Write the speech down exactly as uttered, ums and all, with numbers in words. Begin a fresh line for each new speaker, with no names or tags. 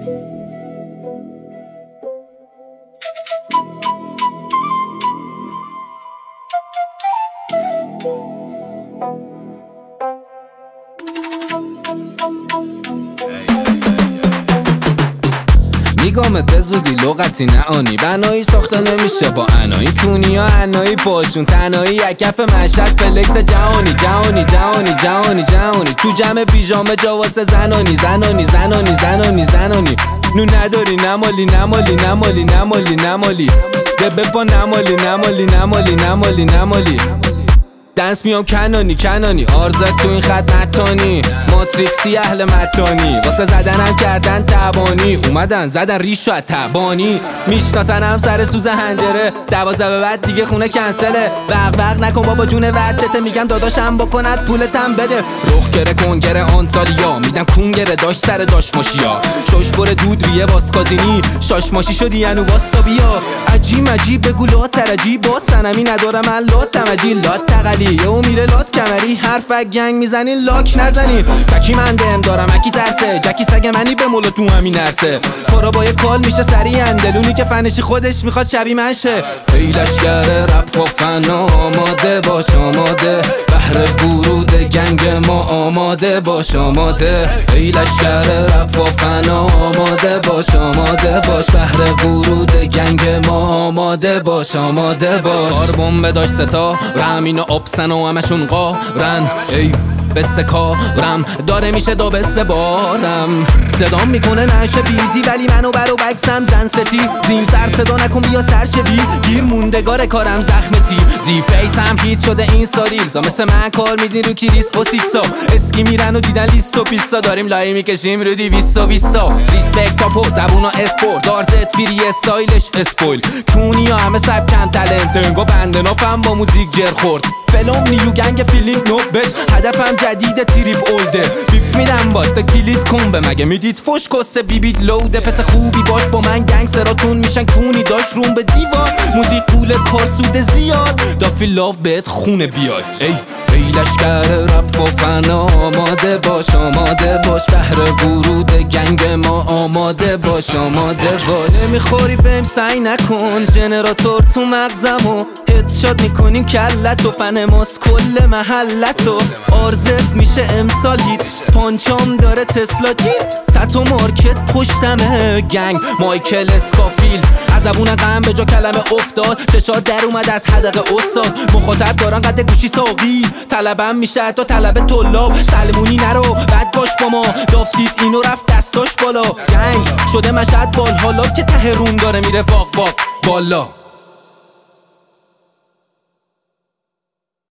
میگامت به زودی لغتی نهانی بنایی ساخته نمیشه با انایی کونی ها انایی پاشون تنایی یکف مشهد فلکس جهانی جهانی جهانی جهانی جهانی تو جمع پیژامه جواسه زنانی زنانی زنانی زنانی زنانی نو نداری نمالی نمالی نمالی نمالی نمالی دبه پا نمالی نمالی نمالی نمالی نمالی دنس میام کنانی کنانی آرزت تو این خط متانی ماتریکسی اهل متانی واسه زدنم کردن تبانی اومدن زدن ریش و تبانی میشناسنم سر سوز هنجره دوازه به بعد دیگه خونه کنسله وق وق نکن بابا جون ورچته میگم داداشم بکند پولتم بده رخ گره کنگره آنتالیا میدم کنگره داشت سر داش ماشیا شش بره دود ریه واسکازینی شاش ماشی شدی ینو واسا بیا عجیم عجیب بگو لات ترجی بات سنمی ندارم من لات تمجی لات تقلی یهو میره لات کمری حرفک گنگ میزنین لاک نزنین تکی من دم دارم اکی ترسه جکی سگ منی به مولا تو همین نرسه کارا با یه کال میشه سریع اندلونی که فنشی خودش میخواد شبیه من شه ای لشگر رپ و فن آماده باش آماده بهر ورود گنگ ما آماده باش آماده ای لشگر رپ و فن آماده باش آماده باش بهر ورود گنگ ما آماده باش آماده باش کار بمب داشت ستا رمین و ابسن و همشون قارن ای بسته کارم داره میشه دو بسته بارم صدام میکنه نشه بیزی ولی منو برو بکسم زن ستی زیم سر صدا نکن بیا سر شوی گیر موندگار کارم زخمتی زی فیس هم هیت شده این ستاریلزا مثل من کار میدین رو کریس و سیکسا اسکی میرن و دیدن لیست و پیستا داریم لایه میکشیم رو دیویست و بیستا ریسپکت تا پر زبون و اسپورت دارزت فیری استایلش اسپویل کونی ها همه سب کم تلنت انگا بنده نافم با موزیک جر خورد فلوم نیو گنگ فیلینگ نو بچ هدفم جدید تریپ اولده بیف میدم با تا کلید کن به مگه میدید فش کسته بیبیت لوده پس خوبی باش با من گنگ سراتون میشن کونی داشت روم به دیوار موزیک پول کارسود زیاد دافی لاف بهت خونه بیاد ای ای لشگر رپ و فن آماده باش آماده باش بهر ورود گنگ ما آماده باش آماده باش نمیخوری بهم سعی نکن جنراتور تو مغزمو هدشات میکنیم کلت و فن ماست کل محلتو آرزت میشه امسال هیت پانچام داره تسلا چیز تتو مارکت پشتمه گنگ مایکل اسکافیلد از زبون غم به جا کلمه افتاد چشات در اومد از حدقه استاد مخاطب دارن قد گوشی ساقی طلبم میشه حتی طلب طلاب سلمونی نرو بد باش با ما دافتید اینو رفت دستاش بالا گنگ شده مشهد بال حالا که ته روم داره میره واق واق بالا